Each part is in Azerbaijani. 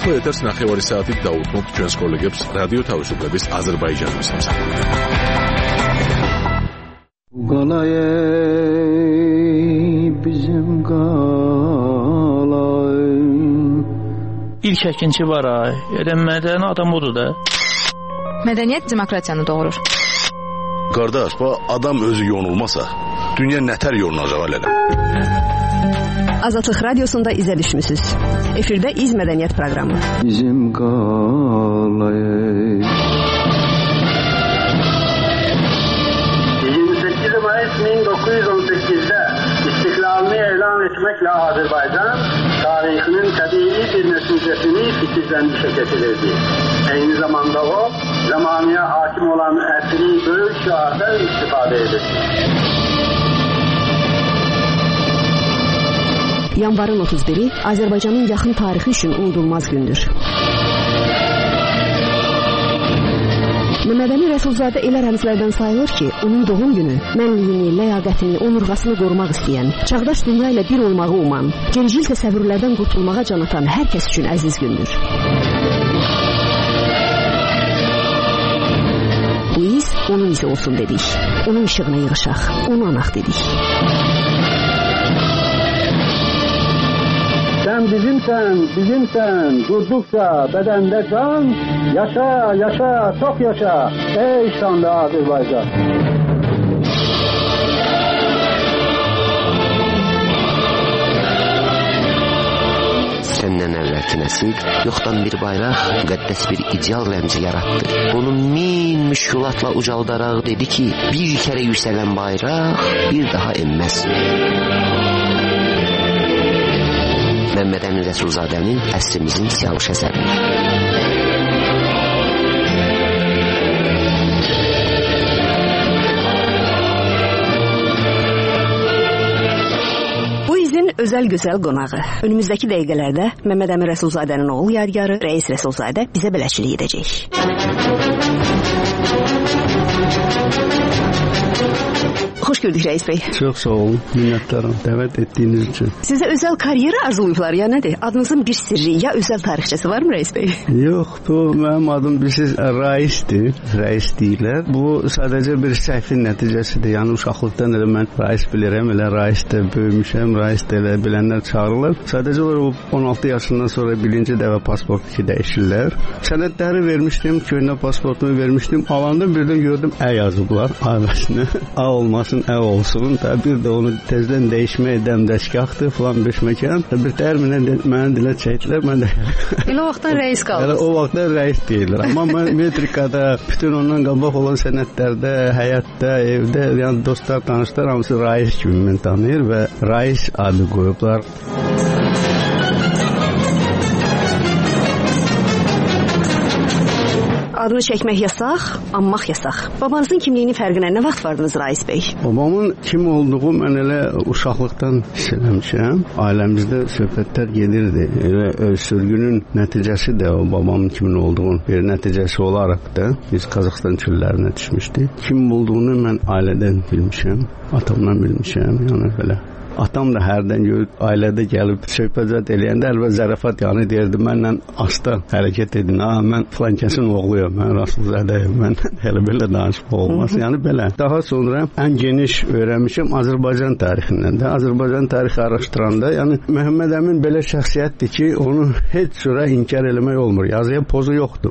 ახლა ეთერს 9 საათით დაუთმობთ ჩვენს კოლეგებს რადიო თავისუფლების აზერბაიჯანის სამსახურით. İlk əkinçi var ay. Mədəni adam odur da. Mədəniyyət demokratiyanı doğurur. Qardaş, adam özü yonulmasa, dünya nətər yonulacaq elə. Azadlıq Radiosunda izə düşmüsünüz. Efirdə İz Mədəniyyət proqramı. Bizim qalayı 28 Mayıs 1918'de istiklalini elan etmekle Azerbaycan tarihinin tabii bir neticesini fikirlenmişe getirirdi. Aynı zamanda o, zamanıya hakim olan esri büyük şiardan istifade edirdi. Yanvarın 31-i Azərbaycanın yaxın tarixi üçün unudulmaz gündür. Mehmet Əmin Rəsulzadə elə rəmzlərdən sayılır ki, onun doğum günü mənliyini, ləyaqətini, onurğasını qorumaq istəyən, çağdaş dünya ilə bir olmağı uman, gericil təsəvvürlərdən qurtulmağa can atan hər kəs üçün əziz gündür. Bu iz onun izi olsun dedik, onun işığına yığışaq, onu anaq dedik. Sen bizimsen, durdukça bedende can, yaşa, çok yaşa, ey şanlı Azerbaycan. Senden evvelki nesil yoktan bir bayrak, müqəddəs bir ideal rəmzi yarattı. Onun min müşkülatla ucaldaraq dedi ki, bir kere yükselen bayrak bir daha enməz. Mehmet Əmin Rəsulzadənin əsrimizin siyavuş əsəridir. Bu izin özel güzel qonağı. Önümüzdəki dəqiqələrdə Mehmet Əmin Rəsulzadənin oğul yadigarı Reis Rəsulzadə bizə bələdçilik edəcək. Hoş gördük Reis Bey. Çok sağ olun, minnettarım davet ettiğiniz için. Size özel kariyeri arzulayıblar ya nedir? Adınızın bir sirri ya özel tarixçesi var mı Reis Bey? Yok, bu benim adım bilsiz Rais'dir. Reis deyirlər. Bu sadece bir səhvin nəticəsidir. Yani uşaqlıqdan elə mən Rais bilirəm, elə Rais'də böyümüşəm, Rais'də elə bilənlər çağırılır. Sadece o 16 yaşından sonra birinci dəvə pasportu ki dəyişirlər. Sənədləri vermişdim, köhnə pasportumu vermişdim. Alanda birdən gördüm ə yazıblar, ailəsinə. A olmasın, ə olsun. Bir də onu tezdən dəyişmək dəmdəşgahdır falan bir məkan. Bir təhər mənə dilə çəkdilər, mən də... Elə o vaxtdan Reis qaldınız. O vaxtdan Reis deyilir. Amma mən metrikada, bütün ondan qabaq olan sənədlərdə, həyatda, evdə, yəni dostlar, tanışlar hamısı Reis kimi mən tanıyır və Reis adı qoyublar. Adını çəkmək yasaq, anmaq yasaq. Babanızın kimliyinin fərqinə nə vaxt vardınız Reis Bey? Babamın kim olduğu mən elə uşaqlıqdan hiss eləmişəm. Ailəmizdə söhbətlər gedirdi. Elə sürgünün nəticəsi də o babamın kimin olduğunun bir nəticəsi olaraq da biz Qazaxıstan çöllərinə düşmüşdük. Kim olduğunu mən ailədən bilmişəm, atamdan bilmişəm, yəni belə. Atam da hərdən görüb, ailədə gəlib söhbət eləyəndə əlbə zərafat yanı deyirdi, mənlə asta hərəkət edin, mən filan kəsin oğluyum, mən Rəsulzadəyim, mən elə belə danışmaq olmaz, yəni belə. Daha sonra ən geniş öyrənmişim Azərbaycan tarixindən də, Azərbaycan tarixi araşdıranda, yəni Mehmet Əmin belə şəxsiyyətdir ki, onu heç sürə inkar eləmək olmur, yazıya pozu yoxdur.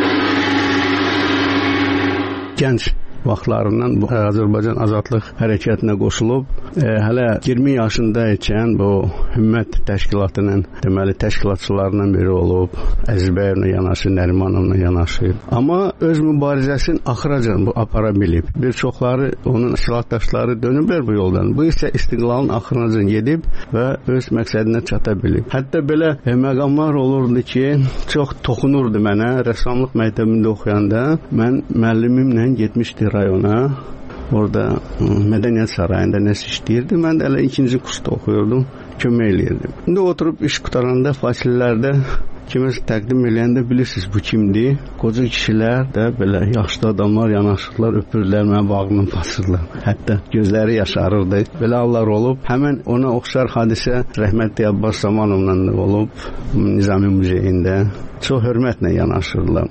Gənc vaxtlarından bu Azərbaycan azadlıq hərəkətinə qoşulub, hələ 20 yaşındaykən bu Hümmət təşkilatının deməli təşkilatçılarından biri olub, Əzizbəyevlə yanaşı, Nərimanovla yanaşı. Amma öz mübarizəsini axıracan bu apara bilib. Bir çoxları onun silahdaşları dönüblər bu yoldan. Bu isə istiqlalın axıracan gedib və öz məqsədinə çata bilib. Hətta belə məqamlar olurdu ki, çox toxunurdu mənə. Rəssamlıq məktəbində oxuyanda mən müəllimimlə getmişdi rayona. Orada Mədəniyyət Sarayında nəsə işləyirdi. Mən də elə 2-ci kursda oxuyordum, kömək eləyirdim. İndi oturub iş qutaranda fasilələrdə kiməsə təqdim eləyəndə bilirsiniz bu kimdir? Qoca kişilər də belə yaşlı adamlar yanaşırlar, öpürlər, mənə bağrını basırlar. Hətta gözləri yaşarırdı. Belə hallar olub. Həmin ona oxşar hadisə rəhmətli Abbas Zamanovla da olub Nizami Muzeyində. Çox hörmətlə yanaşırlar.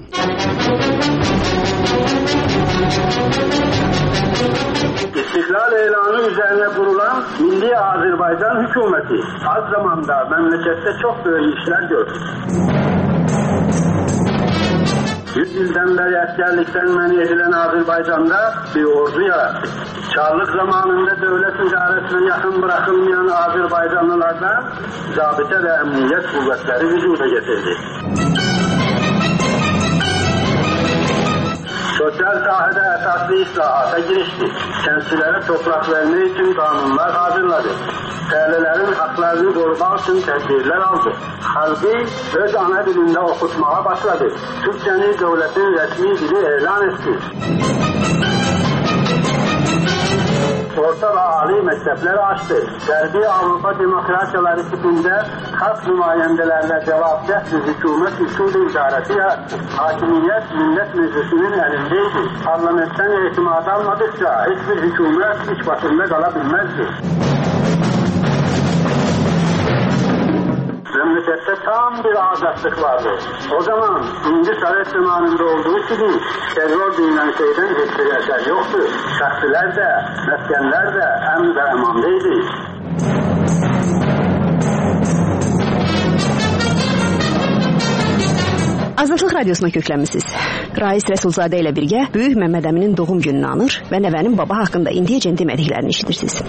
İstiklal elanı üzerine kurulan Milli Azerbaycan hükümeti az zamanda memlekette çok büyük işler gördü. 100 yıldan beri askerlikten men edilen Azerbaycan'da bir ordu yarattı. Çarlık zamanında devlet idaresine yakın bırakılmayan Azerbaycanlılardan zabıta ve emniyet kuvvetleri vücuda getirdi. Sosyal sahada esaslı islahata girişti. Kentlilere toprak verme için kanunlar hazırladı. Köylülerin haklarını korumak için tedbirler aldı. Halkı öz ana dilinde okutmaya başladı. Türkçe'ni devletin resmi dili ilan etti. Orta ve âli mektepler açtı. Gərbi Avrupa demokrasiyaları tipinde halk nümayendelerine cevapdeh bir hükümet usulü idaresi yarattı. Hakimiyet millet meclisinin elindeydi. Parlamentten itimat almadıkça hiçbir hükümet iç başında kalabilmezdi. Memlekette tam bir azatlık vardı. O zaman İnci Sovet zamanında olduğu gibi terör denilen şeyden hiçbir eser yoktu. Şahsiler de, meskenler de em ve emandaydı. Azadlıq Radiosuna köklənmisiniz. Rais Rəsulzadə ilə birgə Böyük Məmməd Əminin doğum gününü anır və nəvənin baba haqqında indiyəcən demədiklərini eşidirsiniz.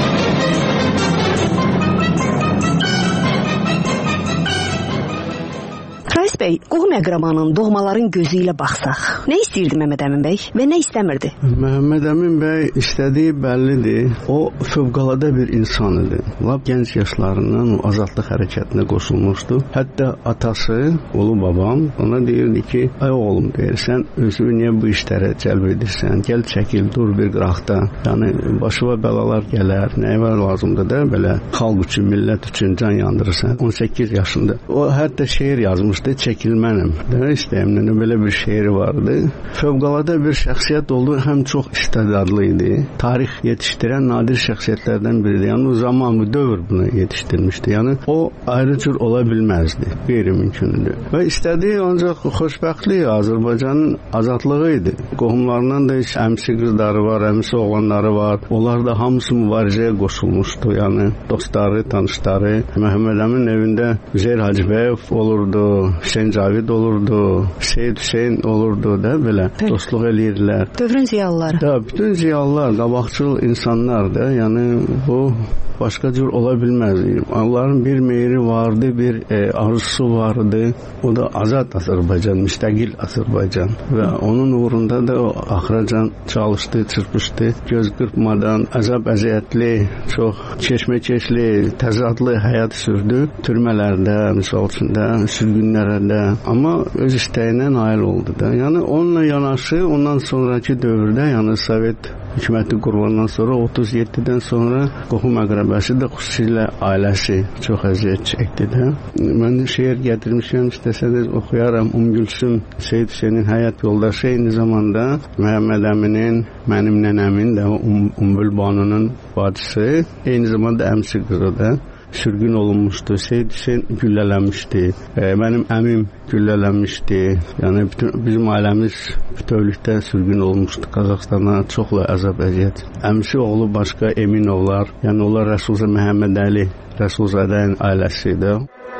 Rais bəy, qohum əqrabanın, doğmaların gözü ilə baxsaq, nə istəyirdi Məmməd Əmin bəy və nə istəmirdi? Məmməd Əmin bəy istədiyi bəllidir. O fövqəladə bir insan idi. Lap gənc yaşlarından azadlıq hərəkətinə qoşulmuşdu. Hətta atası, oğlu babam ona deyirdi ki, ay oğlum deyir, sən özünü niyə bu işlərə cəlb edirsən? Gəl çəkil, dur bir qıraqda. Yəni başına bəlalar gələr, nəyə var lazımdır da belə xalq üçün, millət üçün can yandırırsan. 18 yaşında. O hətta şeir yazmışdı. Çəkilmənəm. Demək istəyimlə belə bir şeiri vardı. Fövqəladə bir şəxsiyyət oldu, həm çox istedadlı idi. Tarix yetişdirən nadir şəxsiyyətlərdən biridir. Yəni o zaman, bu dövr bunu yetişdirmişdi. Yəni o ayrı cür ola bilməzdi. Qeyri-mümkündür. Və istədiyi ancaq xoşbəxtlik Azərbaycanın azadlığı idi. Qohumlarından da əmsi qızları var, əmsi oğlanları var. Onlar da hamısı mübarizəyə qoşulmuşdu. Yəni dostları, tanışları. Məhəmməd Əmin evində Üzeyir Hacıbəyev olurdu. Hüseyin Cavid olurdu, Seyid Hüseyin olurdu da belə dostluq eləyirlər. Dövrün ziyalıları. Da, bütün ziyalılar, qabaqcıl insanlar da, yəni bu başqa cür ola bilməz. Onların bir meyri vardı, bir arzusu vardı. O da azad Azərbaycan, müstəqil Azərbaycan. Və onun uğrunda da o axıracan çalışdı, çırpışdı. Göz qırpmadan, əzab-əziyyətli, çox keşməkeşli, təzadlı həyat sürdü. Türmələrdə, misal üçün də, sürgünlərdə. Amma öz istəyinə nail oldu da. Yəni onunla yanaşı, ondan sonraki dövrdə, yəni Sovet hökuməti qurulandan sonra 37-dən sonra qohum əqrəbəsi də xüsusilə ailəsi çox əziyyət çəkdi də. Mən şeir gətirmişəm, istəsəniz oxuyaram. Gülsüm Seyid Hüseynin həyat yoldaşı, eyni zamanda Məhəmməd Əminin, mənim nənəmin də Umbul Banunun bacısı, eyni zamanda əmsi qızı da. Sürgün olunmuşdu. Seyid Hüseyin güllələnmişdi. Mənim əmim güllələnmişdi. Yəni bizim ailəmiz bütövlükdə sürgün olmuşdu Qazaxstana. Çoxla əzab-əziyyət. Əmsi oğlu başqa Eminovlar. Yəni onlar Rəsulzadə Məhəmməd Əli Rəsulzadənin ailəsidir.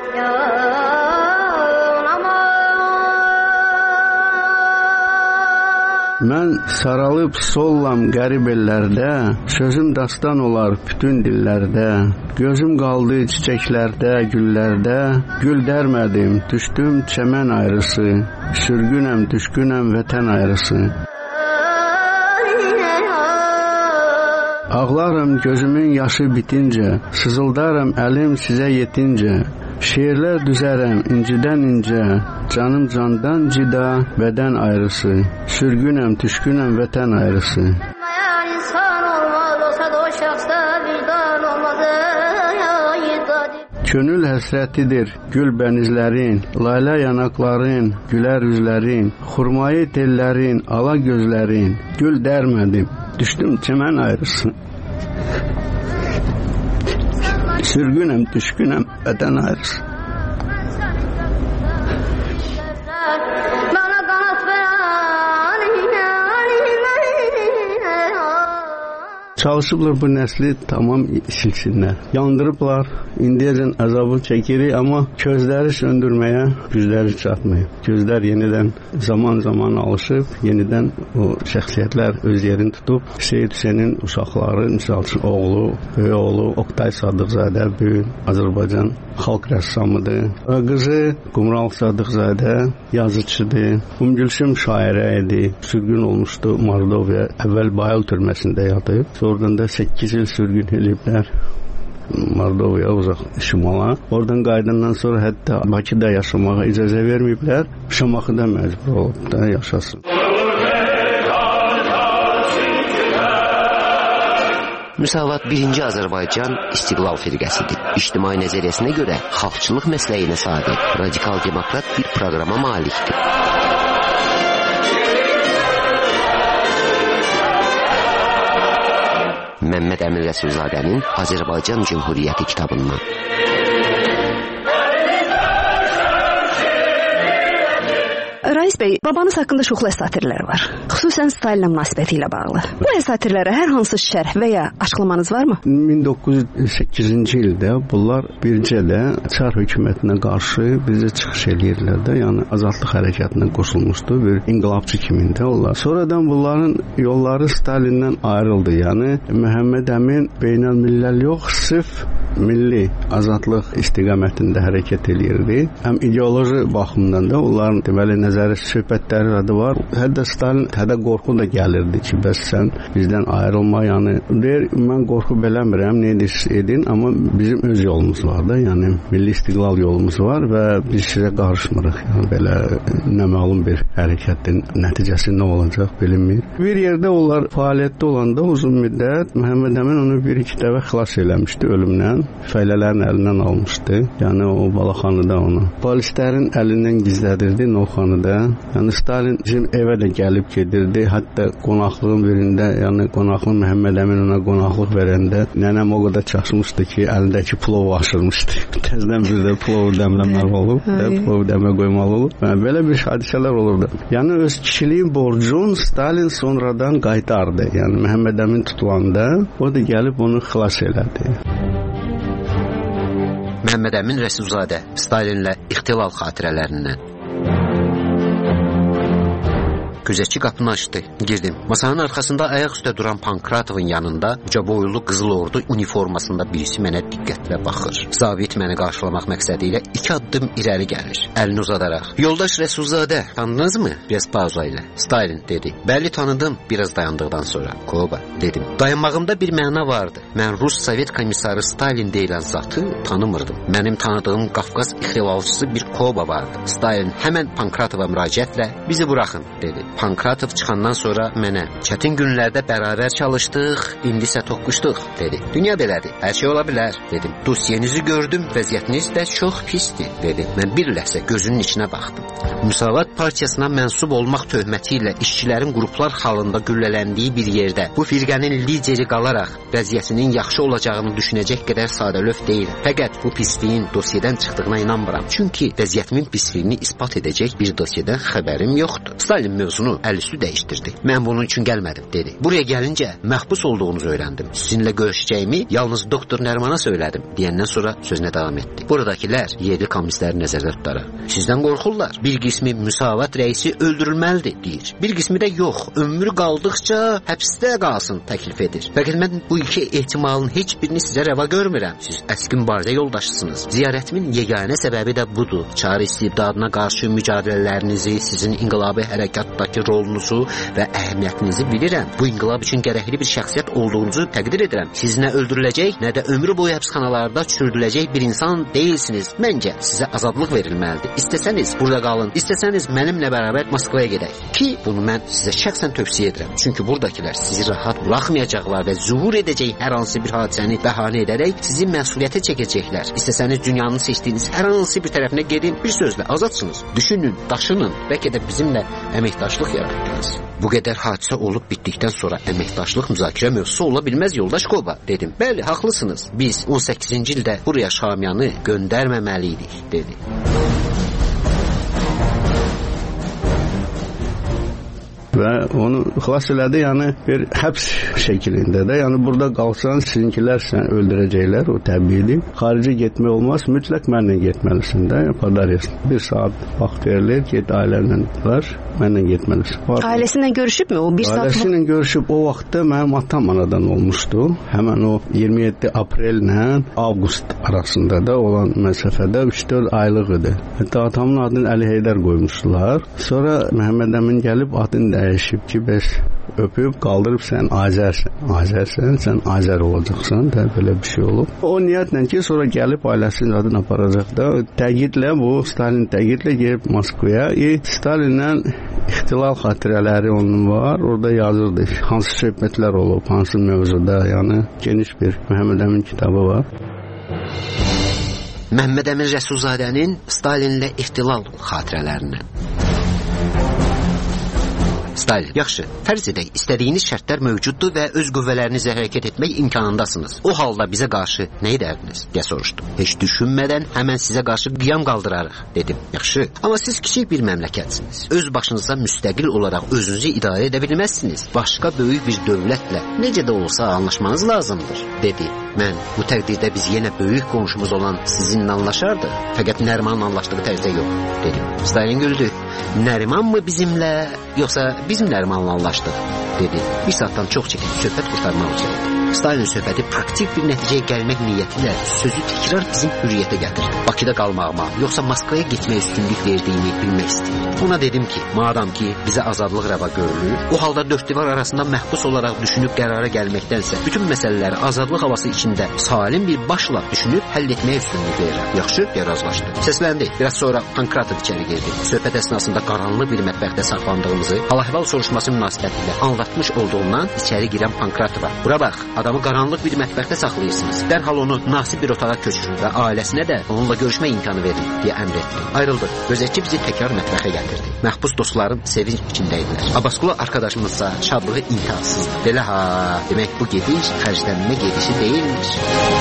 Mən saralıb sollam qərib ellərdə, sözüm dastan olar bütün dillərdə. Gözüm qaldı çiçəklərdə, güllərdə, gül dərmədim, düşdüm çəmən ayrısı. Sürgünəm, düşkünəm vətən ayrısı. Ağlarım gözümün yaşı bitincə, sızıldarım əlim sizə yetincə. Şeirlər düzərəm incidən incə, canım candan cida, bədən ayrısı. Sürgünəm, düşkünəm vətən ayrısı. Könül həsrətidir gül bənizlərin, layla yanaqların, gülər üzlərin, xurmayı tellərin, ala gözlərin, gül dərmədim, düşdüm çəmən ayrısın. Sürgünəm, düşkünəm, vətən ayrısın. Çalışıblar bu nəsli tamam silsinlər. Yandırıblar, indiyəcən əzabı çəkirik, amma közləri söndürməyə gücləri çatmıyor. Gözlər yenidən zaman alışıb, yenidən o şəxsiyyətlər öz yerini tutub. Seyid Hüseynin uşaqları, misal üçün oğlu, böyük oğlu Oktay Sadıqzadə, böyük Azərbaycan xalq rəssamıdır. Qızı Qumral Sadıqzadə yazıçıdır. Gülşüm şairə idi. Sürgün olmuşdu Mordovya. Əvvəl Bayıl türməsində yatıb. Oradan da 8 il sürgün ediblər Mordovya uzaq şimala. Oradan qayıdandan sonra hətta Bakıda yaşamağa icazə verməyiblər. Şamaxıda məcbur olub da yaşasın. Müsavat 1-ci Azərbaycan İstiqlal firqəsidir. İctimai nəzəriyyəsinə görə xalqçılıq məsləyinə sadiq, radikal demokrat bir proqrama malikdir. Məmməd Əmin Rəsulzadənin Azərbaycan Cümhuriyyəti kitabından. Rais bəy, babanız haqqında çoxlu əsatirlər var. Xüsusən Stalinlə münasibəti ilə bağlı. Bu əsatirlərə hər hansı şərh və ya açıqlamanız varmı? 1908-ci ildə bunlar bircə də Çar hökumətinə qarşı bizə çıxış eləyirlər də, yəni azadlıq hərəkatına qoşulmuşdu, bir inqilabçı kimində onlar. Sonradan bunların yolları Stalindən ayrıldı. Yəni Məhəmməd Əmin beynəlmilləl yox, sırf milli azadlıq istiqamətində hərəkət eləyirdi. Həm ideoloji baxımdan da onların deməli nəzəri söhbətləri adı var. Hətta Stalin qorxu da gəlirdi ki, bəs sən bizdən ayrılma, yəni deyir, mən qorxu beləmirəm, nə edin, amma bizim öz yolumuz var da, yəni milli istiqlal yolumuz var və biz sizə qarışmırıq. Yəni belə naməlum bir hərəkətin nəticəsi nə olacaq bilinmir. Bir yerdə onlar fəaliyyətdə olanda uzun müddət Məhəmməd Əmin onu bir-iki dəfə xilas eləmişdi ölümdən. Fəhlələrin əlindən almışdı. Yəni o balaxanıda onu. Polislərin əlindən gizlədirdi Novxanıda. Yəni Stalin bizim evə də gəlib gedirdi. Hətta qonaqlığın birində, yəni qonaqlıq Məhəmməd Əmin ona qonaqlıq verəndə nənəm o qədər çaşmışdı ki, əlindəki plovu aşırmışdı. Təzədən bir də plov dəmləməli olub, plov dəmə qoymalı olub. Belə bir hadisələr olurdu. Yəni öz kişiliyin borcun Stalin sonradan qaytardı. Yəni Məhəmməd Əmin tutulanda o da gəlib onu xilas elədi. Məhəmməd Əmin Rəsulzadə, Stalinlə ixtilal xatirələrindən. Gözətçi qapını açdı. Girdim. Masanın arxasında ayaq üstə duran Pankratovun yanında uca boylu qızıl ordu uniformasında birisi mənə diqqətlə baxır. Zabit məni qarşılamaq məqsədi ilə 2 addım irəli gəlir. Əlini uzadaraq. Yoldaş Rəsulzadə, tanıdınızmı? Biraz pauza ilə. Stalin dedi. Bəli, tanıdım. Biraz dayandıqdan sonra. Koba, dedim. Dayanmağımda bir məna vardı. Mən Rus Sovet komissarı Stalin deyilən zatı tanımırdım. Mənim tanıdığım Qafqaz ixtilalçısı bir Koba vardı. Stalin həmən Pankratova müraciətlə bizi buraxın, dedi. Pankratov çıxandan sonra mənə çətin günlərdə bərabər çalışdıq, indisə toqquşduq, dedi. Dünya belədir, hər şey ola bilər, dedim. Dosyenizi gördüm, vəziyyətiniz də çox pisdir, dedi. Mən bir ləhzə gözünün içinə baxdım. Müsavat partiyasına mənsub olmaq töhməti ilə işçilərin qruplar halında güllələndiyi bir yerdə bu firqənin lideri qalaraq vəziyyətinin yaxşı olacağını düşünəcək qədər sadəlöv deyil. Fəqət bu pisliyin dosyadan çıxdığına inanmıram. Çünki vəziyyətimin pisliyini isbat edəcək bir dosyadan xəbərim yoxdur. Stalin mövzunu əlüstü dəyişdirdi. Mən bunun üçün gəlmədim, dedi. Buraya gəlincə məhbus olduğunuzu öyrəndim. Sizinlə görüşəcəyimi yalnız doktor Nərmana söylədim, deyəndən sonra sözünə davam etdi. Buradakilər yerli kommunistləri nəzərdə tutaraq. Sizdən qorxurlar. Bir qismi Müsavat rəisi öldürülməlidir, deyir. Bir qismi də yox, ömrü qaldıqca həbsdə qalsın təklif edir. Fəqət mən bu iki ehtimalın heç birini sizə rəva görmürəm. Siz əski mübarizə yoldaşısınız. Ziyarətimin yeganə səbəbi də budur. Çar istibdadına qarşı mücadilələrinizi, sizin inqilabi hərəkatdakı siyasi rolunuzu və əhəmiyyətinizi bilirəm. Bu inqilab üçün gərəkli bir şəxsiyyət olduğunuzu təqdir edirəm. Siz nə öldürüləcək, nə də ömrü boyu həbsxanalarda çürüdüləcək bir insan deyilsiniz. Məncə sizə azadlıq verilməlidir. İstəsəniz burada qalın, istəsəniz mənimlə bərabər Moskvaya gedək. Ki bunu mən sizə şəxsən tövsiyə edirəm. Çünki buradakılar sizi rahat buraxmayacaqlar və zuhur edəcək hər hansı bir hadisəni bəhanə edərək sizi məsuliyyətə çəkəcəklər. İstəsəniz dünyanın seçdiyiniz hər hansı bir tərəfinə gedin, bir sözlə azadsınız. Düşünün, daşının, bəlkə də bizimlə əməkdaşlıq yaratdınız. Bu qədər hadisə olub bitdikdən sonra əməkdaşlıq müzakirə mövzusu ola bilməz yoldaş Koba, dedim. Bəli, haqlısınız. Biz 18-ci ildə buraya Şamyanı göndərməməliydik, dedi. Və onu xilas elədi, yəni bir həbs şəklində də, yəni burada qalsan sizinkilər səni öldürəcəklər, o təbiidir. Xarici getmək olmaz, mütləq mənlə getməlisən də, padarısan. Bir saat vaxt verilir, get ailəndən mənlə getməlisən. Ailəsinlə görüşübmü o bir saat? Ailəsinlə görüşüb, o vaxtda mənim atam anadan olmuşdu. Həmən o 27 aprellə avqust arasında da olan məsafədə 3-4 aylıq idi. Hətta atamın adını Əli Heydər qoymuşdular. Sonra Məhəmməd Əmin gəlib adını dəyişib ki, bəs öpüb, qaldırıb sən Azərsən, sən Azər olacaqsan da, belə bir şey olub. O niyyətlə ki, sonra gəlib ailəsinin adını aparacaq da, təqidlə bu, Stalin təqidlə gelib Moskvaya, Stalinlə ixtilal xatirələri onun var, orada yazırdı, hansı söhbətlər olub, hansı mövzuda, yəni geniş bir Məhəmməd Əmin kitabı var. Məhəmməd Əmin Rəsulzadənin Stalinlə ixtilal xatirələrindən. Stalin, yaxşı, fərz edək, istədiyiniz şərtlər mövcuddur və öz qüvvələrinizlə hərəkət etmək imkanındasınız. O halda bizə qarşı nə edərdiniz, deyə soruşdu. Heç düşünmədən həmən sizə qarşı qiyam qaldırarıq, dedim. Yaxşı, amma siz kiçik bir məmləkətsiniz. Öz başınıza müstəqil olaraq özünüzü idarə edə bilməzsiniz. Başqa böyük bir dövlətlə necə də olsa anlaşmanız lazımdır, dedi. Mən bu təqdirdə biz yenə böyük qonşumuz olan sizinlə anlaşardıq, fəqət Nərimanla anlaşdığı tərzdə yox, dedim. Stalin güldü. Nəriman mı bizimlə, yoxsa biz Nərimanla anlaşdıq, dedi. Bir saatdan çox çəkib söhbət qurtarmaq üzrə. Stalin söhbəti praktik bir nəticəyə gəlmək niyyəti ilə sözü təkrar bizim hürriyyətə gətirdi. Bakıda qalmağıma, yoxsa Moskvaya getməyə üstünlük verdiyimi bilmək istəyirdim. Ona dedim ki, madam ki, bizə azadlıq rəva görülür, o halda dörd divar arasında məhbus olaraq düşünüb qərara gəlməkdənsə, bütün məsələləri azadlıq havası içində salim bir başla düşünüb həll etməyə üstünlük verirəm. Yaxşı, deyə razılaşdı. Səsləndi. Biraz sonra Pankratov içəri girdi. Söhbət əsnasında qaranlıq bir mətbəxdə saxlandığımızı hal-əhval soruşması münasibətilə anlatmış olduğundan içəri girən Pankratova. Bura bax, adamı qaranlıq bir mətbəxdə saxlayırsınız. Dərhal onu nasib bir otağa köçürün və ailəsinə də onunla görüşmə imkanı verin, deyə əmr etdi. Ayrıldı. Gözətçi bizi təkrar mətbəxə gətirdi. Məhbus dostlarım sevinç içindəydilər. Abbasqulu arkadaşımızsa şadlığı intihasızdı. Belə ha, demək bu gediş xərclənmə gedişi deyilmiş.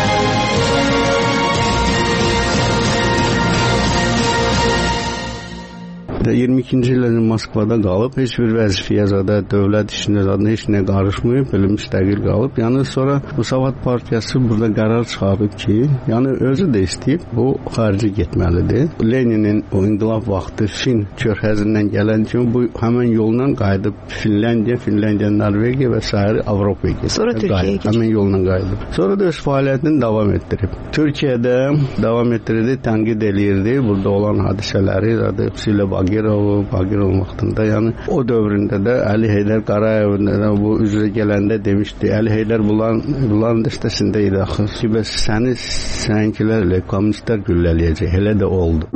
22-ci illərin Moskvada qalıb, heç bir vəzifəyə zadə dövlət işinə zadə heç nə qarışmayıb, belə müstəqil qalıb. Yəni sonra Müsavat Partiyası burada qərar çıxarıb ki, yəni özü də istəyib bu xarici getməlidir. Leninin o inqilab vaxtı Fin körfəzindən gələn kimi bu həmən yolla qayıdıb Finlandiya, Norvegiya və sair Avropaya getdi. Sonra Türkiyəyə keçdi. Həmən yolla qayıdıb. Sonra da öz fəaliyyətini davam etdirib. Türkiyədə davam etdirdi, tənqid eləyirdi burada olan hadisələri, zadə xüsusilə Bagirov vaxtında, yəni o dövründə də Əli Heydər Qarayevin bu üzrə gələndə demişdi, Əli Heydər bunların dəstəsində idi axı ki, bəs səninkilərlə kommunistlər güllələyəcək, elə də oldu.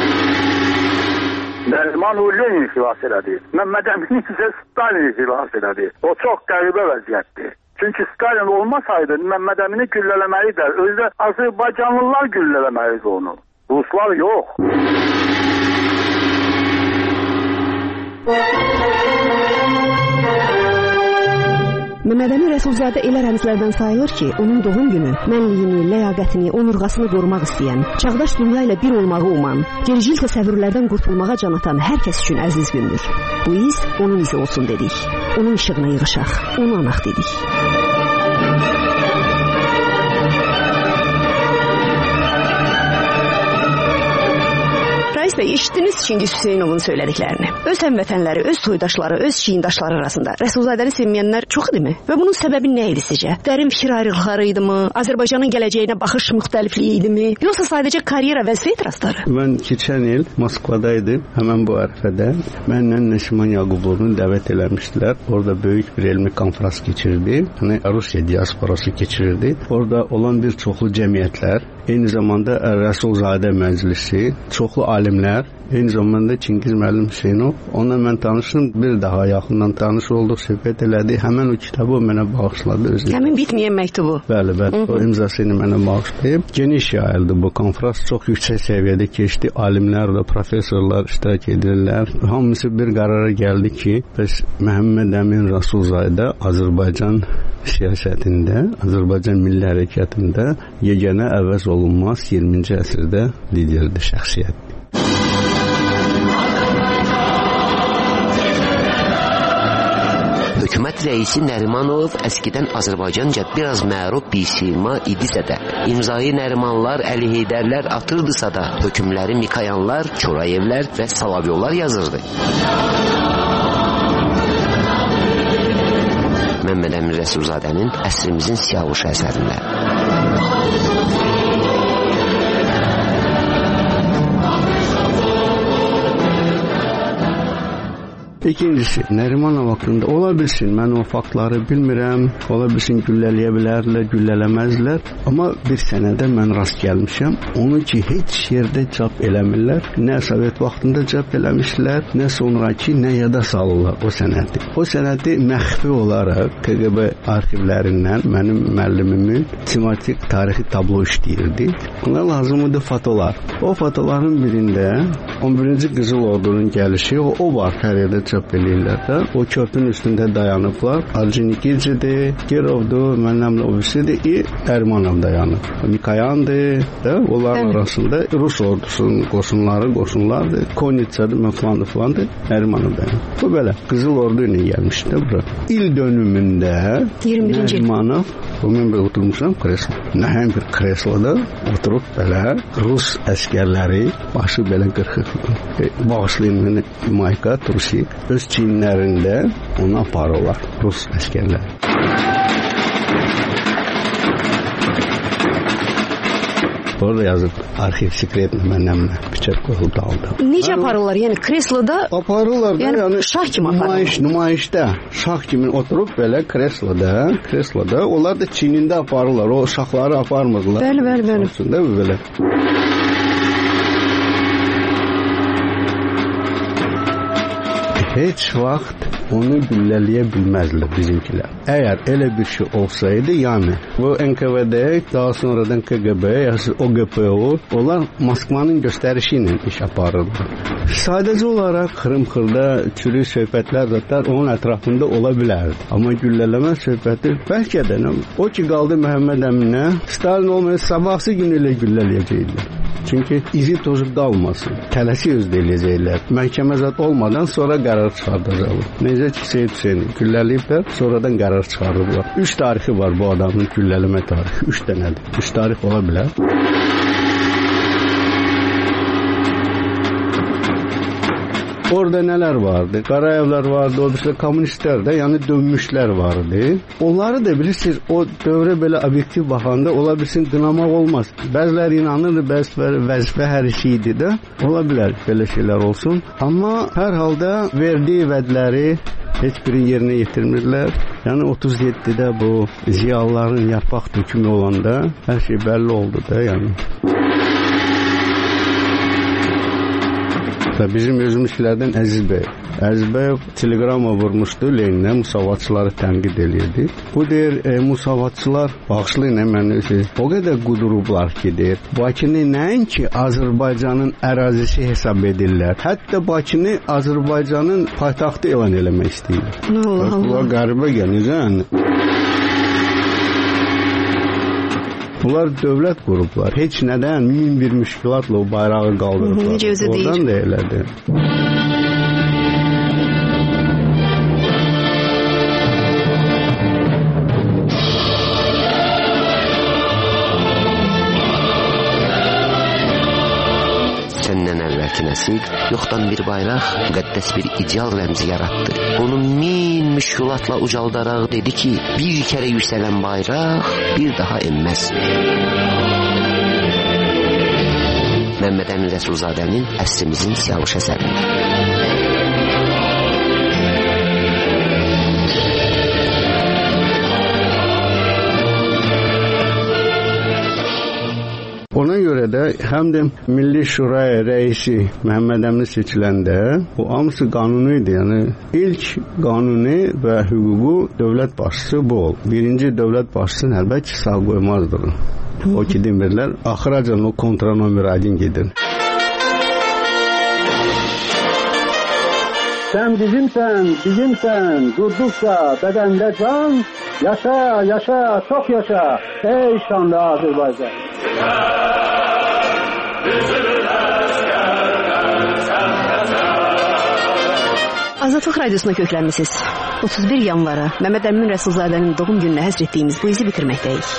Nəriman Lenin xilas elədi. Məhəmməd Əmin isə Stalin xilas elədi. O çox qəribə vəziyyətdir. Çünki Stalin olmasaydı Məhəmməd Əmini güllələməlidir. Özdə Azərbaycanlılar güllələməlidir onu. Ruslar yox. Məhəmməd Əmin Rəsulzadə elə rəmzlərdən sayılır ki, onun doğum günü mənliyini, ləyaqətini, onurğasını qorumaq istəyən, çağdaş dünya ilə bir olmağı uman, gericil təsəvvürlərdən qurtulmağa can atan hər kəs üçün əziz gündür. Bu iz onun izi olsun dedik. Onun işığına yığışaq, onu anaq dedik. Deniz bəy, eşitdiniz Çingiz Hüseynovun söylədiklərini. Öz həmvətənləri, öz soydaşları, öz şiindaşları arasında Rəsulzadəni sevməyənlər çox idimi? Və bunun səbəbi nə idi sizcə? Dərin fikir ayrılıqları idimi? Azərbaycanın gələcəyinə baxış müxtəlifliyi idimi? Yoxsa sadəcə karyera və vəzifə etirazları? Mən keçən il Moskvadaydım. Həmən bu ərəfədə mənlə Nəşiman Yaqubovun dəvət eləmişdilər. Orada böyük bir elmi konfrans keçirdi. Yəni Rusiya diasporası keçirirdi. Orada olan bir çoxlu cəmiyyətlər, eyni zamanda Rəsulzadə məclisi, çoxlu alimlər, eyni zamanda Çingiz müəllim Hüseynov. Onunla mən tanışdım, bir daha yaxından tanış olduq, söhbət elədi. Həmən o kitabı mənə bağışladı özü. Həmin bitməyən məktubu. Bəli, o imzasını mənə bağışlayıb. Geniş yayıldı bu konfrans, çox yüksək səviyyədə keçdi. Alimlər də, professorlar iştirak edirlər. Hamısı bir qərara gəldi ki, bəs Məhəmməd Əmin Rəsulzadə Azərbaycan siyasətində, Azərbaycan milli hərəkatında yeganə əvəz olunmaz 20-ci əsrdə liderdir, şəxsiyyətdir. Hökumət rəisi Nərimanov əskidən Azərbaycanca biraz məruf bir sima idisə də, imzayı Nərimanlar, Əli Heydərlər atırdısa da, hökümləri Mikayanlar, Çorayevlər və Salavyovlar yazırdı. Məmməd Əmin Rəsulzadənin Əsrimizin Siyavuş əsərində. İkincisi, Nərimanov haqqında ola bilsin, mən o faktları bilmirəm, ola bilsin güllələyə bilərlər, güllələməzlər, amma bir sənədə mən rast gəlmişəm, onu ki, heç yerdə çap eləmirlər, nə Sovet vaxtında çap eləmişlər, nə sonraki, nə yada salırlar o sənədi. O sənədi məxfi olaraq KGB arxivlərindən mənim müəllimimin tematik tarixi tablo işləyirdi. Ona lazımdır fotolar. O fotoların birində 11-ci Qızıl Ordunun gəlişi, o var hər yerdə çap eləyirlər də. O köprünün üstündə dayanıblar. Arjenikincidir, Gerovdur, mənəmlə obisidir, Ermanov dayanıb. Mikayandır da, onların arasında Rus ordusunun qoşunlardır. Konitsadır, filandır, Ermanov dayanıb. Bu belə, Qızıl Ordu ilə gəlmişdi də bura. İl dönümündə Ermanov, mən belə oturmuşam kreslo. Nəhəm bir kresloda oturub belə Rus əskərləri, başı belə qırxıq, bağışlayın məni Mayka, Tusi, öz çiyinlərində onu aparırlar, Rus əskərləri. Orada yazıb, arxiv sekretlə mənəmlə biçək qoyulub daldı. Necə aparırlar? Yəni kresloda? Aparırlar da, yəni şah kimi aparırlar. Nümayişdə, şah kimi oturub belə kresloda, onlar da çiynində aparırlar, o şahları aparmırlar. Bəli. Belə. Heç vaxt onu güllələyə bilməzlər bizimkilər. Əgər elə bir şey olsaydı, yəni bu NKVD, daha sonradan KGB, yəni OGPO, onlar Moskvanın göstərişi ilə iş aparırlar. Sadəcə olaraq xırım-xırda çürük söhbətlər zaten onun ətrafında ola bilərdi. Amma güllələmə söhbəti bəlkə də o ki qaldı Məhəmməd Əminə, Stalin olmayan sabahsı gün elə güllələyəcəklər. Çünki izi tozu qalmasın. Tələsi özdə eləyəcəklər. Məhkəmə zat olmadan sonra qərar çıxardacaqlar. Necə ki, Seyid Hüseyni gülləliyiblər, sonradan qərar çıxardıblar. 3 tarixi var bu adamın güllələmə tarixi. 3 dənədir. 3 tarix ola bilər. Orada nələr vardı? Qarayevlər vardı, o birisi kommunistlər də, yəni dönmüşlər vardı. Onları da bilirsiniz, o dövrə belə obyektiv baxanda ola bilsin qınamaq olmaz. Bəziləri inanırdı, bəziləri vəzifə hər şeydi də. Ola bilər belə şeylər olsun. Amma hər halda verdiyi vədləri heç birini yerinə yetirmirlər. Yəni 37-də bu ziyalıların yarpaq dökümü olanda hər şey bəlli oldu da, yəni. Bizim özümüzkilərdən Əziz Bəy telegrama vurmuşdu Leninə, musavatçıları tənqid edirdi. Bu deyir, musavatçılar bağışlayın mənə o qədər qudurublar ki, deyir, Bakını nəinki Azərbaycanın ərazisi hesab edirlər, hətta Bakını Azərbaycanın paytaxtı elan eləmək istəyir. Bunlar qəribə gəlir. Bunlar dövlət qurublar. Heç nədən min bir müşkilatla o bayrağı qaldırıblar. Oradan da elədir. Səndən əvvəlki nəsil yoxdan bir bayraq, müqəddəs bir ideal rəmzi yaratdı. Onu min müşkülatla ucaldaraq dedi ki, bir kərə yüksələn bayraq bir daha enməz. Məhəmməd Əmin Rəsulzadənin əsrimizin Siyavuş əsəridir. Ona görə də həm də Milli Şuraya rəisi Məhəmməd Əmin seçiləndə bu hamısı qanuni idi. Yəni ilk qanuni və hüququ dövlət başçısı bu ol. Birinci dövlət başçısını əlbəttə ki, sağ qoymazdır. O ki demirlər, axıracan o kontranomera aydın gedir. Sen bizimsen, durdukça bedende can, yaşa, çok yaşa, ey şanlı Azerbaycan. Azadlıq Radiosuna köklənmisiniz. 31 yanvara Məhəmməd Əmin Rəsulzadənin doğum gününə həsr etdiyimiz bu izi bitirməkdəyik.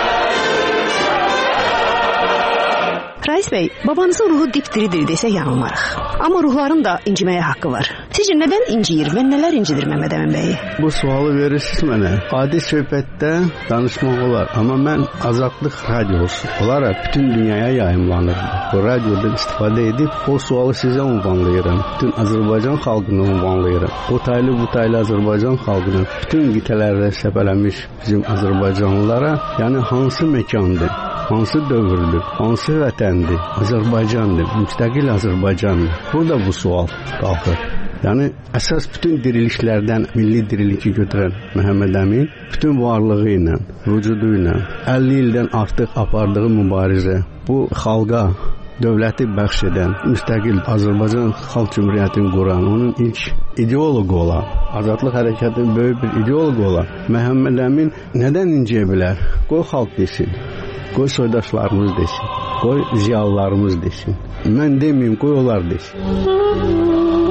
Rais bəy, babanızın ruhu dipdiridir desək yanılmarıq. Amma ruhların da inciməyə haqqı var. Sizcə nədən inciyir və nələr incidir Məhəmməd Əmin bəyi? Bu sualı verirsiniz mənə. Adi söhbətdə danışmaq olar. Amma mən Azadlıq Radiosu olaraq bütün dünyaya yayımlanırım. Bu radiodan istifadə edib o sualı sizə ünvanlayıram. Bütün Azərbaycan xalqına ünvanlayıram. O taylı bu taylı Azərbaycan xalqına, bütün qitələrdə səpələnmiş bizim Azərbaycanlılara, yəni hansı məkandır, hansı dövrdür, hansı vətəndir, Azərbaycandır, müstəqil Azərbaycandır. Burada bu sual qalxır. Yəni əsas bütün dirilişlərdən milli dirilişi götürən Məhəmməd Əmin bütün varlığı ilə, vücudu ilə 50 ildən artıq apardığı mübarizə, bu xalqa dövləti bəxş edən, müstəqil Azərbaycan Xalq Cümhuriyyətini quran, onun ilk ideoloqu olan, Azadlıq hərəkatının böyük bir ideoloqu olan Məhəmməd Əmin nədən inciyə bilər? Qoy xalq desin, qoy soydaşlarımız desin, qoy ziyalılarımız desin. Mən deməyim, qoy onlar desin.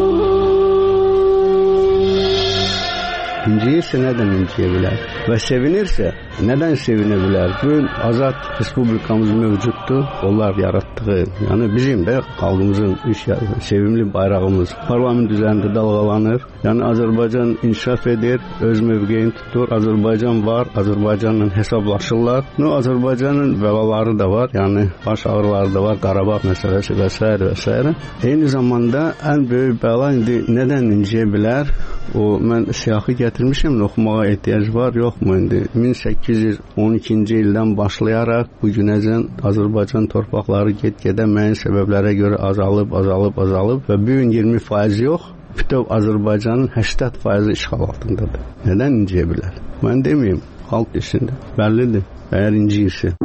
İnciyirsə nədən inciyə bilər? Və sevinirsə nədən sevinə bilər? Bugün azad respublikamız mövcuddur. Onlar yaratdığı, yəni bizim də xalqımızın sevimli bayrağımız parlament üzərində dalğalanır. Yəni Azərbaycan inkişaf edir, öz mövqeyini tutur. Azərbaycan var, Azərbaycanla hesablaşırlar. Azərbaycanın bəlaları da var, yəni baş ağrıları da var, Qarabağ məsələsi və s. Eyni zamanda ən böyük bəla indi nədən inciyə bilər? O mən siyahı gətirmişəm, oxumağa ehtiyac var, yoxmu indi? 1812-ci ildən başlayaraq bu günəcən Azərbaycan torpaqları get-gedə müəyyən səbəblərə görə azalıb və bu gün 20% yox, bütöv Azərbaycanın 80% işğal altındadır. Nədən inciyə bilər? Mən deməyim, xalq desin də, bəllidir, əgər inciyirsə.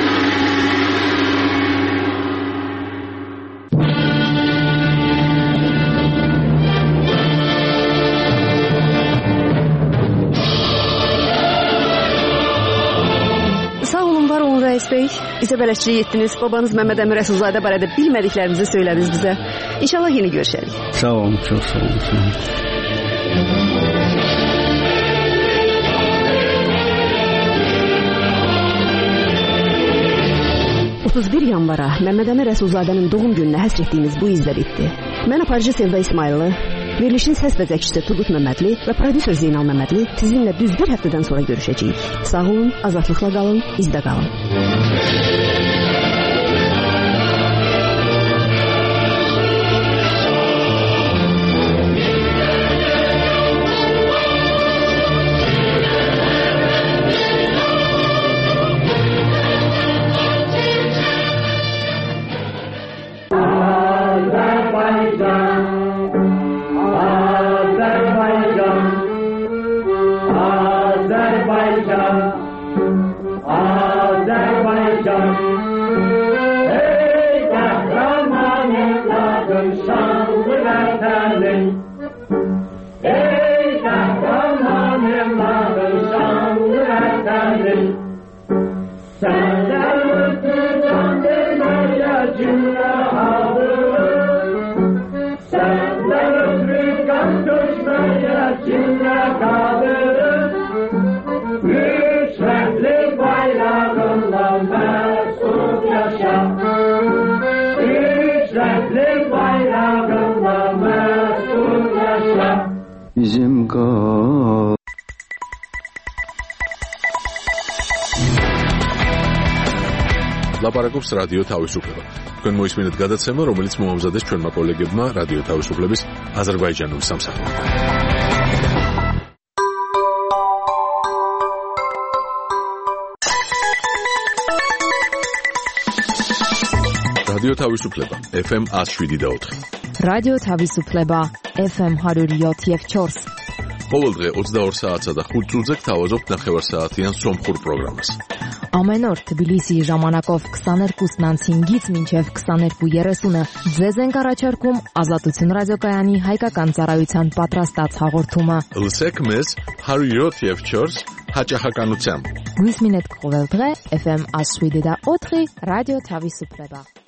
Bəy, bizə bələdçilik etdiniz. Babanız Məhəmməd Əmin Rəsulzadə barədə bilmədiklərimizi söylədiniz bizə. İnşallah yeni görüşərik. Sağ olun, çox sağ olun. 31 yanvara Məhəmməd Əmin Rəsulzadənin doğum gününə həsr etdiyimiz bu izlə bitdi. Mən aparıcı Sevda İsmayıllı, verilişin səs vəzəkçisi Turgut Məmmədli və prodüser Zeynal Məmmədli sizinlə düz bir həftədən sonra görüşəcəyik. Sağ olun, azadlıqla qalın, izdə qalın. Üç renkli Bizim qal ლაპარაკობს რადიო თავისუფლება. თქვენ მოისმინეთ გადაცემა, რომელიც მოამზადეს ჩვენმა კოლეგებმა რადიო თავისუფლების აზერბაიჯანული სამსახური. რადიო თავისუფლება FM 107.4. რადიო თავისუფლება FM 107.4. ყოველ დღე 22 საათსა და 5 წუთზე გთავაზობთ ნახევარსაათიან სომხურ პროგრამას. Ամեն օր Թբիլիսիի ժամանակով 22:05-ից մինչև 22:30-ը ձեզ ենք առաջարկում Ազատություն ռադիոկայանի հայկական ծառայության պատրաստած հաղորդումը։ Լսեք մեզ 107.4 հաճախականությամբ։ Գույս մինետ կողել დღე FM 107.4 ռադիո Թավիսուպլեբա։